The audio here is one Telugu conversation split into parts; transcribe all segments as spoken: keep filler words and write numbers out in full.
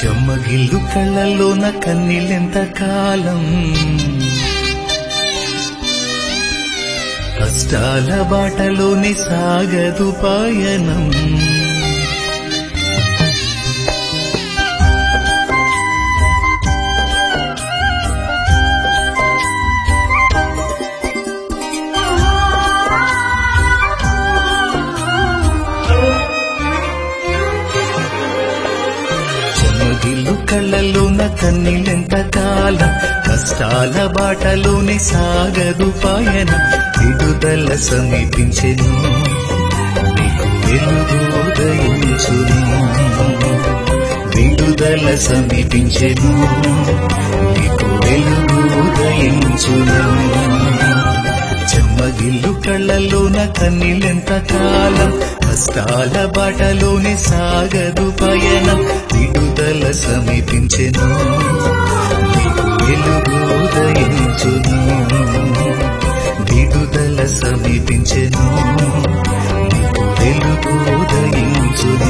చెమ్మగిల్లు కళ్ళలోన కన్నీళ్ళెంత కాలం, కష్టాల బాటలోని సాగదు పయనం. చెమ్మగిల్లు కళ్ళలోన కన్నీళ్ళెంత కాలం, కష్టాల బాటలోని సాగదు పయనం. విడుదల సమీపించెను, నీకు వెలుగు ఉదయించును. విడుదల సమీపించెను, నీకు వెలుగు ఉదయించును. చెమ్మగిల్లు కళ్ళలోన కన్నీళ్ళెంత కాలం, కష్టాల బాటలోని సాగదు పయనం. విడుదల సమీపించెను, నీకు వెలుగు ఉదయించును. విడుదల సమీపించెను, నీకు వెలుగు ఉదయించును.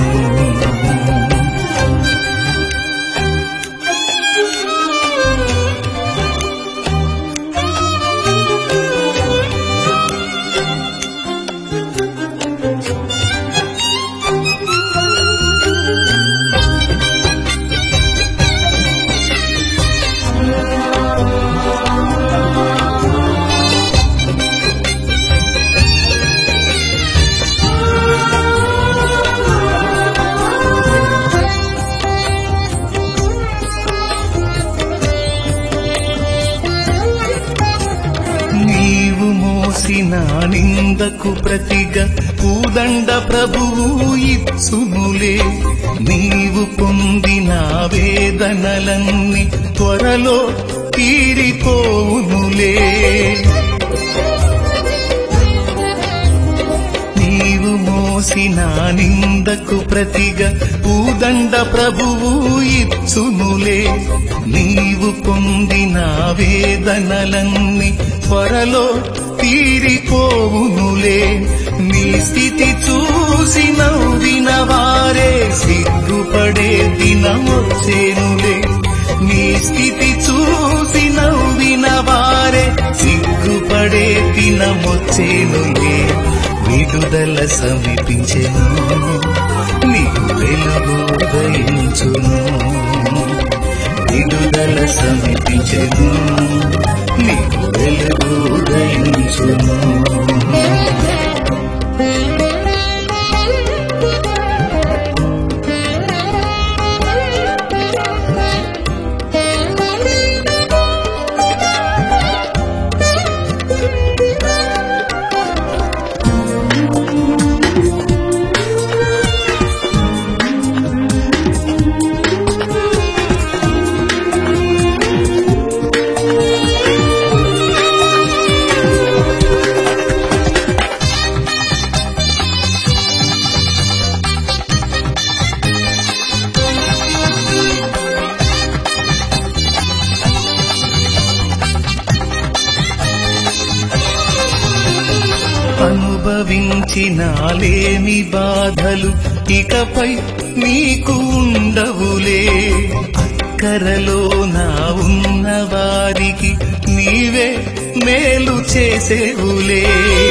నీవు మోసిన నిందకు ప్రతిగా పూదండ ప్రభువు ఇచ్చునులే. నీవు పొందిన వేదనలన్నీ త్వరలో తీరిపోవునులే. నీవు మోసిన నిందకు ప్రతిగా పూదండ ప్రభువు ఇచ్చునులే. నీవు పొందిన వేదనలన్నీ త్వరలో తీరిపోవునులే. నీ స్థితి చూసి నవ్విన వారే సిగ్గుపడే దినమొచ్చేనులే. నీ స్థితి చూసి నవ్విన వారే సిగ్గుపడే దినమొచ్చేనులే. విడుదల సమీపించెను, నీకు వెలుగు ఉదయించును. విడుదల సమీపించెను, నీకు వెలుగు ఉదయించును. అనుభవించినాలేమి బాధలు ఇకపై నీకు ఉండవులే. అక్కరలో నా ఉన్న వారికి నీవే మేలు చేసేవులే.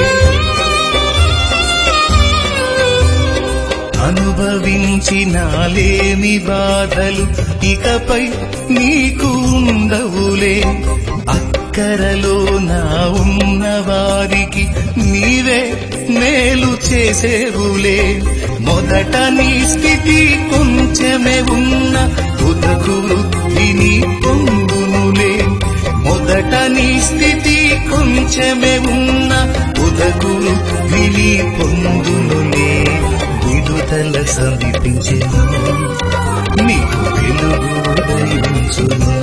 అనుభవించినాలేమి బాధలు ఇకపై నీకు ఉండవులే. అక్కరలో నా ఉన్న వారికి నీవే మేలు చేసేవులే. మొదట నీ స్థితి కొంచెమే ఉన్న ఉదకు వృద్ధిని పొందునులే. మొదట నీ స్థితి కొంచెమే ఉన్న ఉదకు వృద్ధిని పొందునులే. విడుదల సమీపించెను, నీకు వెలుగు ఉదయించును.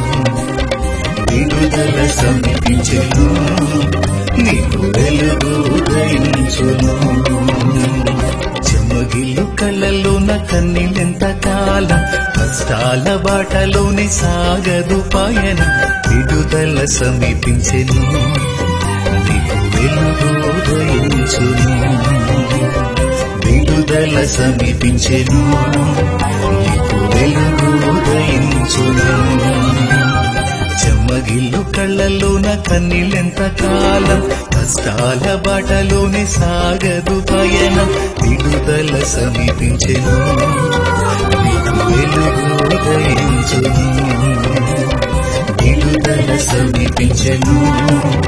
విడుదల సమీపించెను, నీకు వెలుగు ఉదయించును. చెమ్మగిల్లు కళ్ళలోన కన్నీళ్ళెంత కాలం, కష్టాల బాటలోని సాగదు పయనం. విడుదల సమీపించెను, నీకు వెలుగు ఉదయించును. విడుదల సమీపించెను, నీకు వెలుగు ఉదయించును. చెమ్మగిల్లు కళ్ళలోన కన్నీళ్ళెంత కాలం, కష్టాల బాటలోనే సాగదు పయనం, విడుదల సమీపించెను, నీకు వెలుగు ఉదయించును, విడుదల సమీపించెను.